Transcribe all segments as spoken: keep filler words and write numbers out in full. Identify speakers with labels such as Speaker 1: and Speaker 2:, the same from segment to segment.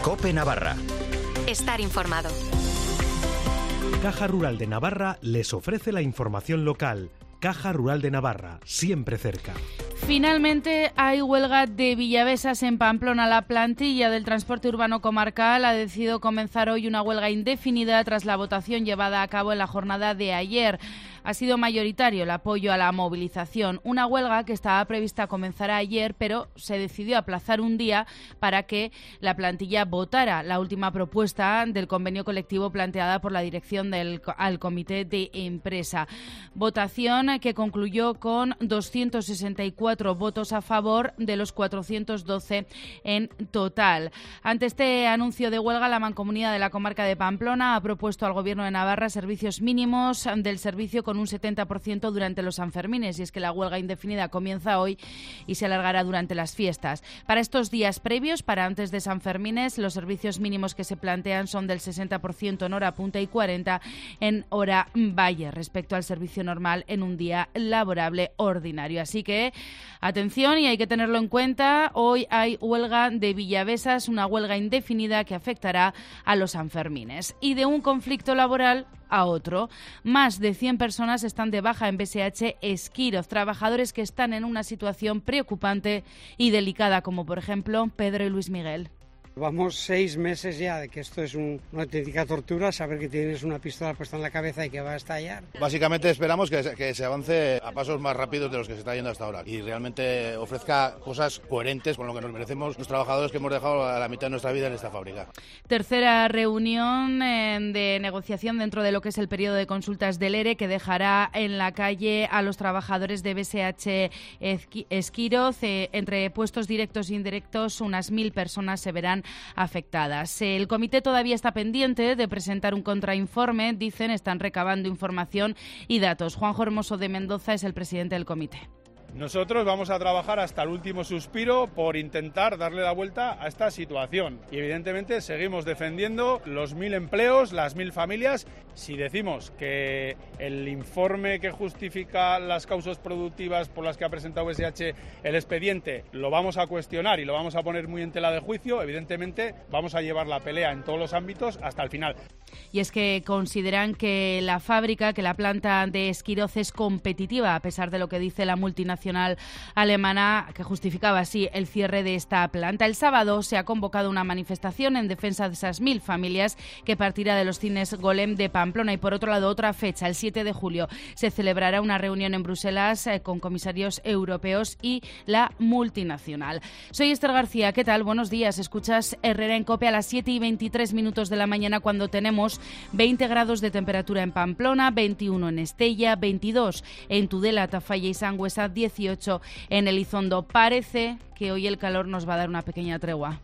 Speaker 1: COPE Navarra.
Speaker 2: Estar informado.
Speaker 3: Caja Rural de Navarra les ofrece la información local. Caja Rural de Navarra, siempre cerca.
Speaker 4: Finalmente hay huelga de Villavesas en Pamplona. La plantilla del transporte urbano comarcal ha decidido comenzar hoy una huelga indefinida tras la votación llevada a cabo en la jornada de ayer. Ha sido mayoritario el apoyo a la movilización. Una huelga que estaba prevista comenzar ayer, pero se decidió aplazar un día para que la plantilla votara la última propuesta del convenio colectivo planteada por la dirección del al comité de empresa. Votación que concluyó con doscientos sesenta y cuatro votos a favor de los cuatrocientos doce en total. Ante este anuncio de huelga, la Mancomunidad de la Comarca de Pamplona ha propuesto al Gobierno de Navarra servicios mínimos del servicio con un setenta por ciento durante los Sanfermines, y es que la huelga indefinida comienza hoy y se alargará durante las fiestas. Para estos días previos, para antes de Sanfermines, los servicios mínimos que se plantean son del sesenta por ciento en hora punta y cuarenta por ciento en hora valle, respecto al servicio normal en un día laborable ordinario. Así que, atención, y hay que tenerlo en cuenta, hoy hay huelga de Villavesas, una huelga indefinida que afectará a los Sanfermines. Y de un conflicto laboral a otro. Más de cien personas están de baja en B S H Esquiroz, trabajadores que están en una situación preocupante y delicada, como por ejemplo Pedro y Luis Miguel.
Speaker 5: Vamos seis meses ya de que esto es un, una auténtica tortura, saber que tienes una pistola puesta en la cabeza y que va a estallar.
Speaker 6: Básicamente esperamos que, que se avance a pasos más rápidos de los que se está yendo hasta ahora y realmente ofrezca cosas coherentes con lo que nos merecemos los trabajadores que hemos dejado a la mitad de nuestra vida en esta fábrica. Tercera
Speaker 4: reunión eh, de negociación dentro de lo que es el periodo de consultas del ERE, que dejará en la calle a los trabajadores de B S H Esquiroz. Eh, entre puestos directos e indirectos, unas mil personas se verán afectadas. El comité todavía está pendiente de presentar un contrainforme. Dicen, están recabando información y datos. Juanjo Hermoso de Mendoza es el presidente del comité.
Speaker 7: Nosotros vamos a trabajar hasta el último suspiro por intentar darle la vuelta a esta situación. Y evidentemente seguimos defendiendo los mil empleos, las mil familias. Si decimos que el informe que justifica las causas productivas por las que ha presentado B S H el expediente lo vamos a cuestionar y lo vamos a poner muy en tela de juicio, evidentemente vamos a llevar la pelea en todos los ámbitos hasta el final.
Speaker 4: Y es que consideran que la fábrica, que la planta de Esquiroz es competitiva, a pesar de lo que dice la multinacional alemana, que justificaba así el cierre de esta planta. El sábado se ha convocado una manifestación en defensa de esas mil familias que partirá de los cines Golem de Pamplona. Y por otro lado, otra fecha, el siete de julio, se celebrará una reunión en Bruselas eh, con comisarios europeos y la multinacional. Soy Esther García, ¿qué tal? Buenos días. Escuchas Herrera en COPE a las siete y veintitrés minutos de la mañana, cuando tenemos veinte grados de temperatura en Pamplona, veintiuno en Estella, veintidós en Tudela, Tafalla y Sangüesa, dieciocho en Elizondo. Parece que hoy el calor nos va a dar una pequeña tregua.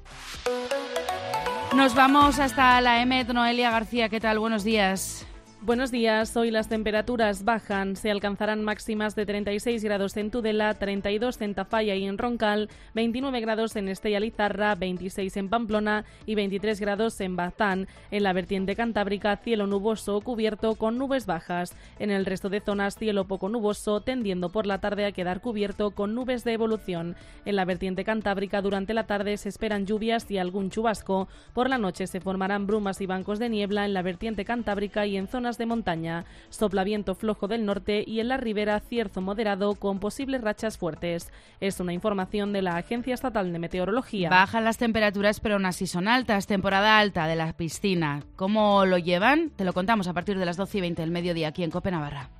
Speaker 4: Nos vamos hasta la E M E T. Noelia García, ¿qué tal? Buenos días.
Speaker 8: Buenos días. Hoy las temperaturas bajan. Se alcanzarán máximas de treinta y seis grados en Tudela, treinta y dos en Tafalla y en Roncal, veintinueve grados en Estella Lizarra, veintiséis en Pamplona y veintitrés grados en Baztán. En la vertiente cantábrica, cielo nuboso o cubierto con nubes bajas. En el resto de zonas, cielo poco nuboso, tendiendo por la tarde a quedar cubierto con nubes de evolución. En la vertiente cantábrica, durante la tarde se esperan lluvias y algún chubasco. Por la noche se formarán brumas y bancos de niebla en la vertiente cantábrica y en zonas de montaña. Sopla viento flojo del norte y en la ribera cierzo moderado con posibles rachas fuertes. Es una información de la Agencia Estatal de Meteorología.
Speaker 4: Bajan las temperaturas, pero aún así son altas. Temporada alta de la piscina. ¿Cómo lo llevan? Te lo contamos a partir de las doce y veinte del mediodía aquí en COPE Navarra.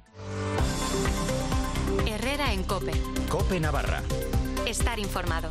Speaker 2: Herrera en COPE.
Speaker 1: COPE Navarra.
Speaker 2: Estar informado.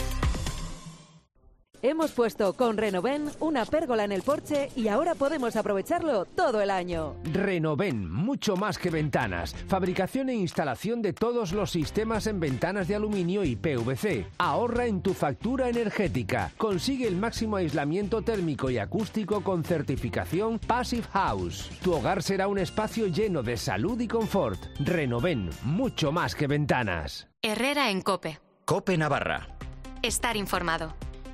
Speaker 9: Hemos puesto con Renoven una pérgola en el porche y ahora podemos aprovecharlo todo el año.
Speaker 10: Renoven, mucho más que ventanas. Fabricación e instalación de todos los sistemas en ventanas de aluminio y P V C. Ahorra en tu factura energética. Consigue el máximo aislamiento térmico y acústico con certificación Passive House. Tu hogar será un espacio lleno de salud y confort. Renoven, mucho más que ventanas.
Speaker 2: Herrera en COPE.
Speaker 1: COPE Navarra.
Speaker 2: Estar informado.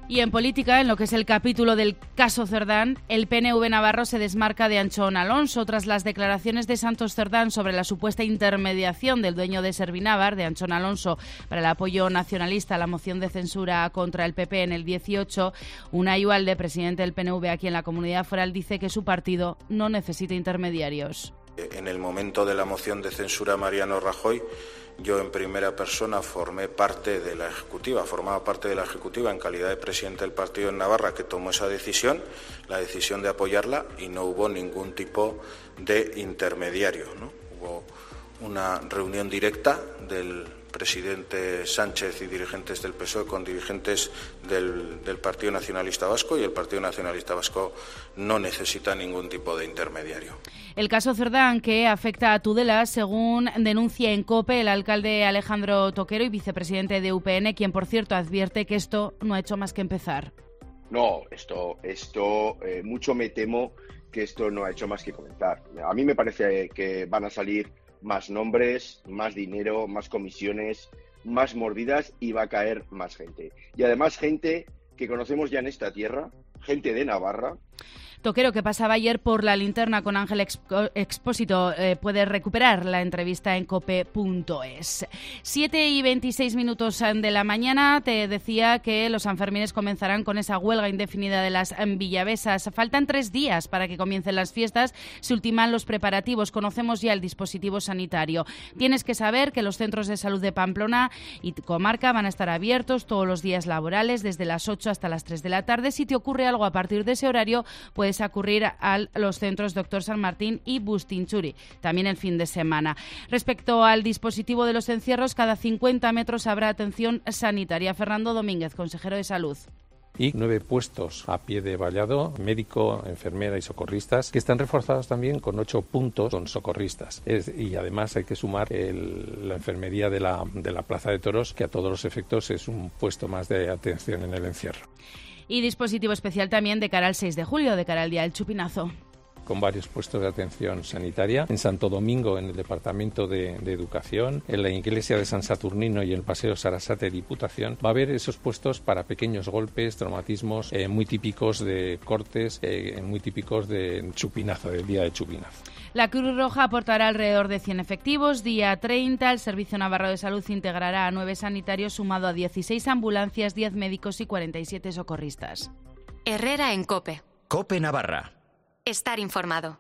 Speaker 4: Y en política, en lo que es el capítulo del caso Cerdán, el P N V navarro se desmarca de Antxon Alonso tras las declaraciones de Santos Cerdán sobre la supuesta intermediación del dueño de Servinavar, de Antxon Alonso, para el apoyo nacionalista a la moción de censura contra el P P en el dieciocho. Unai Ugalde, presidente del P N V aquí en la Comunidad Foral, dice que su partido no necesita intermediarios.
Speaker 1: En el momento de la moción de censura a Mariano Rajoy, yo en primera persona formé parte de la ejecutiva, formaba parte de la ejecutiva en calidad de presidente del partido en Navarra que tomó esa decisión, la decisión de apoyarla, y no hubo ningún tipo de intermediario, ¿no? Hubo una reunión directa del presidente Sánchez y dirigentes del P S O E con dirigentes del, del Partido Nacionalista Vasco, y el Partido Nacionalista Vasco no necesita ningún tipo de intermediario.
Speaker 4: El caso Cerdán, que afecta a Tudela, según denuncia en COPE el alcalde Alejandro Toquero y vicepresidente de U P N, quien, por cierto, advierte que esto no ha hecho más que empezar.
Speaker 11: No, esto, esto eh, mucho me temo que esto no ha hecho más que comenzar. A mí me parece que van a salir más nombres, más dinero, más comisiones, más mordidas, y va a caer más gente. Y además gente que conocemos ya en esta tierra, gente de Navarra.
Speaker 4: Toquero, que pasaba ayer por la linterna con Ángel Expo- Expósito, eh, puede recuperar la entrevista en cope punto es. siete y veintiséis minutos de la mañana. Te decía que los sanfermines comenzarán con esa huelga indefinida de las villavesas. Faltan tres días para que comiencen las fiestas. Se ultiman los preparativos. Conocemos ya el dispositivo sanitario. Tienes que saber que los centros de salud de Pamplona y comarca van a estar abiertos todos los días laborales, desde las ocho hasta las tres de la tarde. Si te ocurre algo a partir de ese horario, puedes acudir a los centros Doctor San Martín y Bustinchuri, también el fin de semana. Respecto al dispositivo de los encierros, cada cincuenta metros habrá atención sanitaria. Fernando Domínguez, consejero de Salud.
Speaker 12: Y nueve puestos a pie de vallado, médico, enfermera y socorristas, que están reforzados también con ocho puntos con socorristas. Es, y además hay que sumar el, la enfermería de la, de la Plaza de Toros, que a todos los efectos es un puesto más de atención en el encierro.
Speaker 4: Y dispositivo especial también de cara al seis de julio, de cara al Día del Chupinazo.
Speaker 12: Con varios puestos de atención sanitaria. En Santo Domingo, en el Departamento de, de Educación, en la Iglesia de San Saturnino y en el Paseo Sarasate Diputación, va a haber esos puestos para pequeños golpes, traumatismos eh, muy típicos de cortes, eh, muy típicos de chupinazo, del día de chupinazo.
Speaker 4: La Cruz Roja aportará alrededor de cien efectivos. Día treinta, el Servicio Navarro de Salud integrará a nueve sanitarios, sumado a dieciséis ambulancias, diez médicos y cuarenta y siete socorristas.
Speaker 2: Herrera en COPE.
Speaker 13: COPE Navarra.
Speaker 2: Estar informado.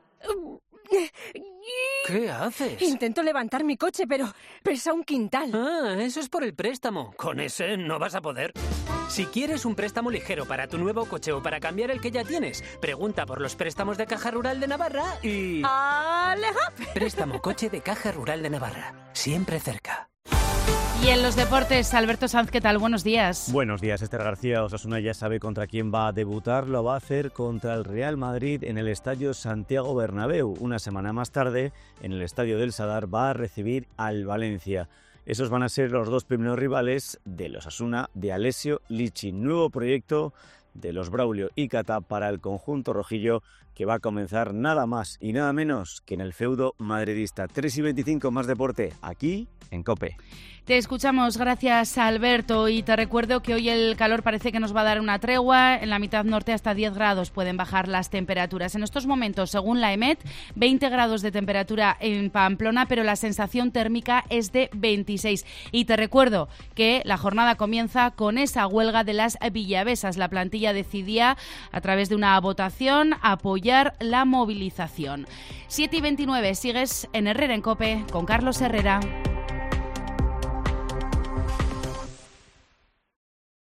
Speaker 14: ¿Qué haces?
Speaker 15: Intento levantar mi coche, pero pesa un quintal.
Speaker 14: Ah, eso es por el préstamo. Con ese no vas a poder. Si quieres un préstamo ligero para tu nuevo coche o para cambiar el que ya tienes, pregunta por los préstamos de Caja Rural de Navarra y...
Speaker 15: ¡Aleja!
Speaker 14: Préstamo coche de Caja Rural de Navarra. Siempre cerca.
Speaker 4: Y en los deportes, Alberto Sanz, ¿qué tal? Buenos días.
Speaker 16: Buenos días, Esther García. Osasuna ya sabe contra quién va a debutar. Lo va a hacer contra el Real Madrid en el Estadio Santiago Bernabéu. Una semana más tarde, en el Estadio del Sadar, va a recibir al Valencia. Esos van a ser los dos primeros rivales del Osasuna de Alessio Lichi. Nuevo proyecto de los Braulio y Cata para el conjunto rojillo, que va a comenzar nada más y nada menos que en el feudo madridista. tres y veinticinco, más deporte, aquí en COPE.
Speaker 4: Te escuchamos, gracias Alberto, y te recuerdo que hoy el calor parece que nos va a dar una tregua. En la mitad norte hasta diez grados pueden bajar las temperaturas. En estos momentos, según la EMET, veinte grados de temperatura en Pamplona, pero la sensación térmica es de veintiséis. Y te recuerdo que la jornada comienza con esa huelga de las villavesas. La plantilla decidía, a través de una votación, apoyar la movilización. siete y veintinueve, sigues en Herrera en COPE con Carlos Herrera.